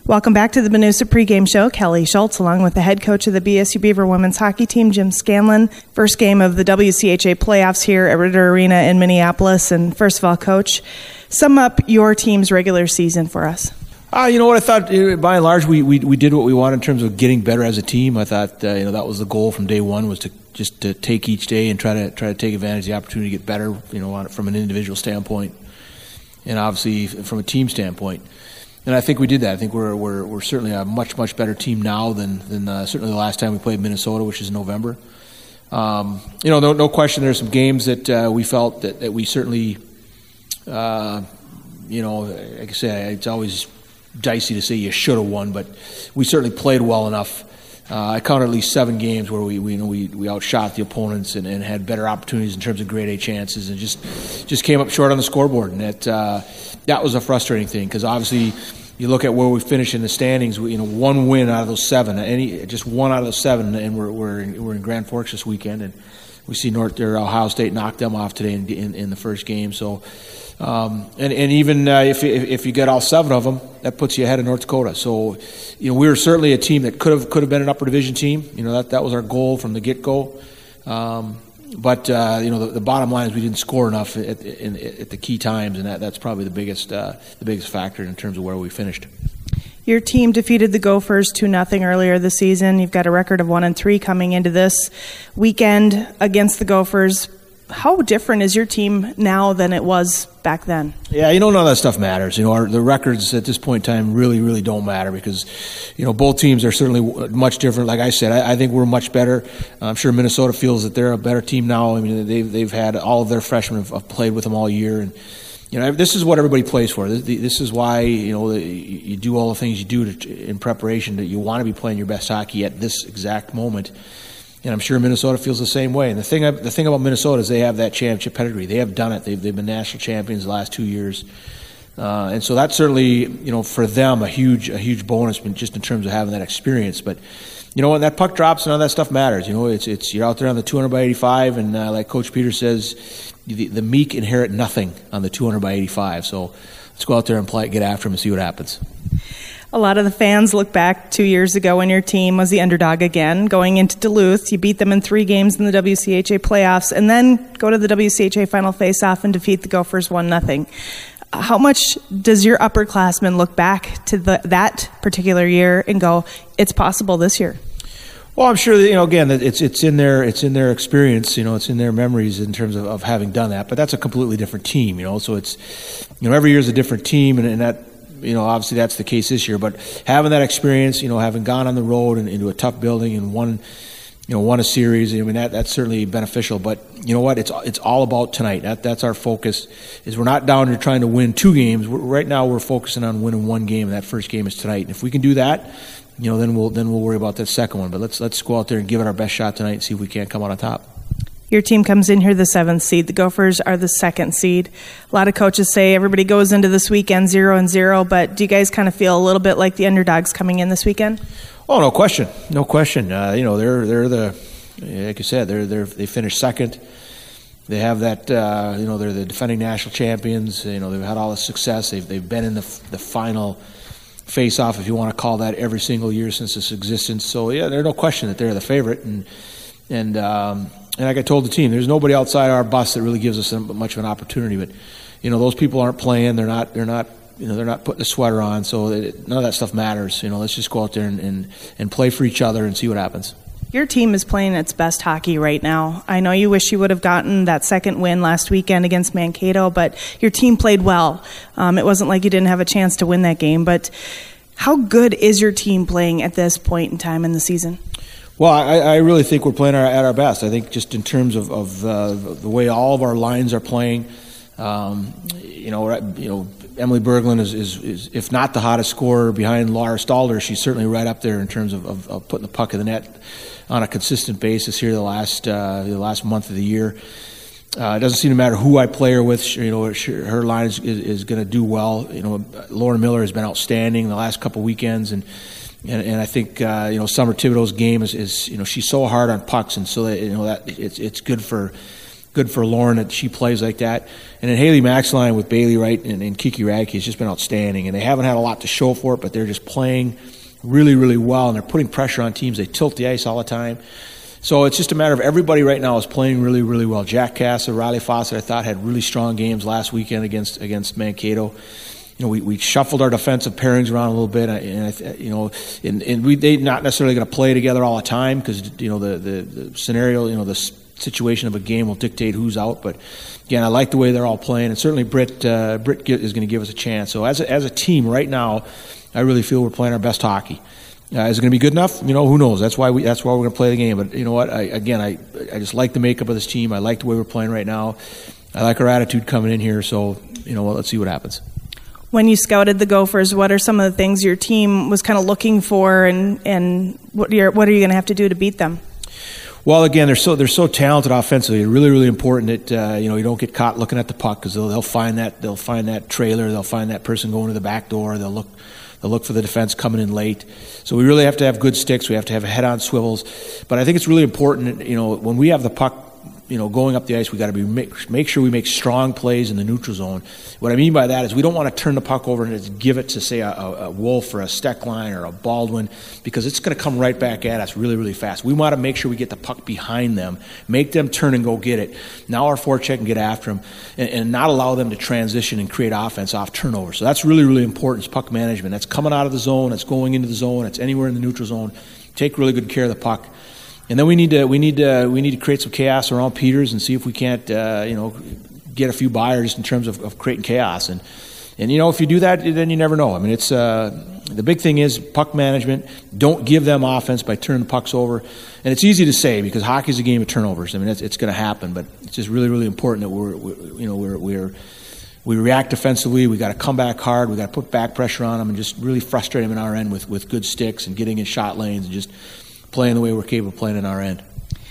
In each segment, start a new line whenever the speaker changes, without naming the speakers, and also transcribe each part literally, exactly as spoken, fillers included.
Welcome back to the Manusa pregame show. Kelly Schultz, along with the head coach of the B S U Beaver women's hockey team, Jim Scanlon. First game of the W C H A playoffs here at Ritter Arena in Minneapolis. And first of all, Coach, sum up your team's regular season for us.
Uh, you know what, I thought, by and large, we, we we did what we wanted in terms of getting better as a team. I thought, uh, you know, that was the goal from day one, was to just to take each day and try to try to take advantage of the opportunity to get better, you know, on, from an individual standpoint, and obviously from a team standpoint. And I think we did that. I think we're we're we're certainly a much much better team now than than uh, certainly the last time we played Minnesota, which is in November. Um, you know, no no question. There's some games that uh, we felt that, that we certainly, uh, you know, like I say, it's always dicey to say you should have won, but we certainly played well enough. Uh, I counted at least seven games where we we you know we, we outshot the opponents and, and had better opportunities in terms of grade A chances, and just just came up short on the scoreboard. And that uh, that was a frustrating thing, because obviously you look at where we finished in the standings. We, you know, one win out of those seven, any just one out of those seven, and we're we're in, we're in Grand Forks this weekend, and we see North or Ohio State knock them off today in, in, in the first game. So. Um, and, and even uh, if, if you get all seven of them, that puts you ahead of North Dakota. So, you know, we were certainly a team that could have could have been an upper division team. You know, that that was our goal from the get go. Um, but uh, you know, the, the bottom line is we didn't score enough at, in, at the key times, and that, that's probably the biggest uh, the biggest factor in terms of where we finished.
Your team defeated the Gophers two nothing earlier this season. You've got a record of one and three coming into this weekend against the Gophers. How different is your team now than it was back then?
Yeah, you know, none of that stuff matters. You know, our, the records at this point in time really, really don't matter, because, you know, both teams are certainly much different. Like I said, I, I think we're much better. I'm sure Minnesota feels that they're a better team now. I mean, they've they've had all of their freshmen have, have played with them all year, and you know, this is what everybody plays for. This, this is why, you know, you do all the things you do to, in preparation, that you want to be playing your best hockey at this exact moment. And I'm sure Minnesota feels the same way. And the thing, the thing about Minnesota is they have that championship pedigree. They have done it. They've, they've been national champions the last two years, uh, and so that's certainly, you know, for them a huge, a huge bonus, just in terms of having that experience. But you know, when that puck drops, none of that stuff matters. You know, it's it's you're out there on the two hundred by eighty-five, and uh, like Coach Peter says, the, the meek inherit nothing on the two hundred by eighty-five. So let's go out there and play, get after them, and see what happens.
A lot of the fans look back two years ago when your team was the underdog again, going into Duluth. You beat them in three games in the W C H A playoffs, and then go to the W C H A final face-off and defeat the Gophers one nothing. How much does your upperclassmen look back to the, that particular year and go, it's possible this year?
Well, I'm sure that, you know, again, it's it's in their it's in their experience, you know, it's in their memories in terms of, of having done that. But that's a completely different team, you know. So it's, you know, every year is a different team, and, and that. You know, obviously that's the case this year, but having that experience, you know, having gone on the road and into a tough building and won, you know, won a series, I mean, that that's certainly beneficial. But you know what? It's it's all about tonight. That that's our focus. Is we're not down here trying to win two games. We're, right now, we're focusing on winning one game, and that first game is tonight. And if we can do that, you know, then we'll then we'll worry about that second one. But let's let's go out there and give it our best shot tonight and see if we can't come out on top.
Your team comes in here the seventh seed. The Gophers are the second seed. A lot of coaches say everybody goes into this weekend zero and zero, but do you guys kind of feel a little bit like the underdogs coming in this weekend?
Oh, no question, no question. Uh, you know, they're they're the, like you said, they're they they finished second. They have that, uh, you know, they're the defending national champions. You know, they've had all the success. They've they've been in the the final face-off, if you want to call that, every single year since its existence. So yeah, there's no question that they're the favorite, and and. Um, And like I told the team, there's nobody outside our bus that really gives us much of an opportunity. But, you know, those people aren't playing. They're not. They're not. You know, they're not putting a sweater on. So it, none of that stuff matters. You know, let's just go out there and, and, and play for each other and see what happens.
Your team is playing its best hockey right now. I know you wish you would have gotten that second win last weekend against Mankato, but your team played well. Um, it wasn't like you didn't have a chance to win that game. But how good is your team playing at this point in time in the season?
Well, I, I really think we're playing our, at our best. I think just in terms of, of uh, the way all of our lines are playing, um, you know, you know, Emily Berglund is, is, is, if not the hottest scorer behind Laura Stalder, she's certainly right up there in terms of, of, of putting the puck in the net on a consistent basis here the last uh, the last month of the year. Uh, it doesn't seem to matter who I play her with. You know, her line is, is, is going to do well. You know, Lauren Miller has been outstanding the last couple weekends, and. And, and I think uh, you know, Summer Thibodeau's game is, is you know, she's so hard on pucks, and so that, you know, that it's it's good for good for Lauren that she plays like that. And then Haley Maxline with Bailey Wright and, and Kiki Radke has just been outstanding. And they haven't had a lot to show for it, but they're just playing really, really well, and they're putting pressure on teams. They tilt the ice all the time. So it's just a matter of everybody right now is playing really, really well. Jack Casa, Riley Fawcett, I thought, had really strong games last weekend against against Mankato. You know, we, we shuffled our defensive pairings around a little bit, and I, you know, and, and we they're not necessarily going to play together all the time because you know the, the the scenario, you know, the situation of a game will dictate who's out. But again, I like the way they're all playing, and certainly Britt uh, Britt is going to give us a chance. So as a, as a team right now, I really feel we're playing our best hockey. Uh, is it going to be good enough? You know, who knows? That's why we. That's why we're going to play the game. But you know what? I, again, I I just like the makeup of this team. I like the way we're playing right now. I like our attitude coming in here. So you know, well, let's see what happens.
When you scouted the Gophers, what are some of the things your team was kind of looking for, and and what you're, what are you going to have to do to beat them?
Well, again, they're so they're so talented offensively. It's really, really important that uh, you know you don't get caught looking at the puck because they'll, they'll find that they'll find that trailer, they'll find that person going to the back door. They'll look they'll look for the defense coming in late. So we really have to have good sticks. We have to have head-on swivels. But I think it's really important, you know, when we have the puck, you know, going up the ice, we got to be make, make sure we make strong plays in the neutral zone. What I mean by that is we don't want to turn the puck over and just give it to, say, a, a Wolf or a Steckline or a Baldwin, because it's going to come right back at us really, really fast. We want to make sure we get the puck behind them, make them turn and go get it. Now our forecheck can get after them, and, and not allow them to transition and create offense off turnover. So that's really, really important. It's puck management. That's coming out of the zone. That's going into the zone. It's anywhere in the neutral zone. Take really good care of the puck. And then we need to we need to we need to create some chaos around Peters and see if we can't uh, you know get a few by just in terms of, of creating chaos. And and you know if you do that, then you never know. I mean, it's uh, the big thing is puck management. Don't give them offense by turning the pucks over. And it's easy to say because hockey's a game of turnovers. I mean, it's, it's going to happen, but it's just really, really important that we're, we're you know we're we're we react defensively. We got to come back hard. We got to put back pressure on them and just really frustrate them in our end with with good sticks and getting in shot lanes and just playing the way we're capable of playing in our end.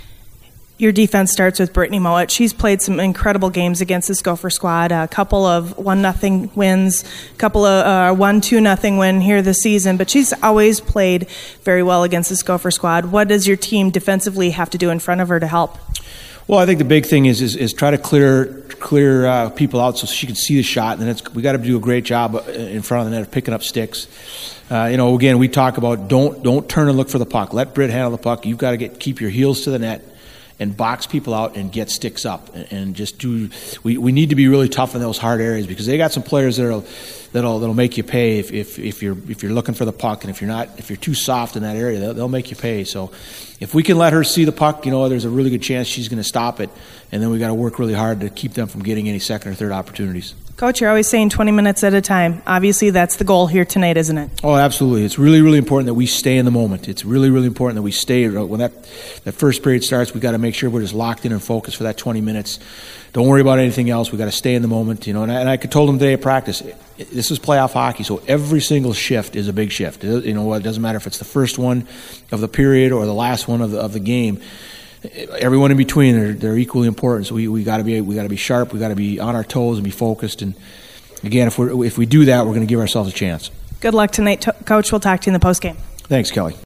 Your defense starts with Brittany Mowat. She's played some incredible games against this Gopher squad. A couple of one nothing wins, a couple of uh, one two nothing win here this season. But she's always played very well against this Gopher squad. What does your team defensively have to do in front of her to help?
Well, I think the big thing is is, is try to clear clear uh, people out so she can see the shot, and then it's, we got to do a great job in front of the net of picking up sticks. Uh, you know, again, we talk about don't don't turn and look for the puck. Let Britt handle the puck. You've got to get keep your heels to the net and box people out and get sticks up and, and just do. We, we need to be really tough in those hard areas because they got some players that'll that'll that'll make you pay if, if if you're if you're looking for the puck, and if you're not if you're too soft in that area, they'll, they'll make you pay. So if we can let her see the puck, you know, there's a really good chance she's going to stop it, and then we got to work really hard to keep them from getting any second or third opportunities.
Coach, you're always saying twenty minutes at a time. Obviously, that's the goal here tonight, isn't it?
Oh, absolutely. It's really, really important that we stay in the moment. It's really, really important that we stay. When that, that first period starts, we got to make sure we're just locked in and focused for that twenty minutes. Don't worry about anything else. We got to stay in the moment. You know, and I, and I told them today at practice, this is playoff hockey, so every single shift is a big shift. You know, it doesn't matter if it's the first one of the period or the last one of the, of the game. Everyone in between, they're, they're equally important. So we we got to be we got to be sharp. We got to be on our toes and be focused. And again, if we if we do that, we're going to give ourselves a chance.
Good luck tonight, Coach. We'll talk to you in the postgame.
Thanks, Kelly.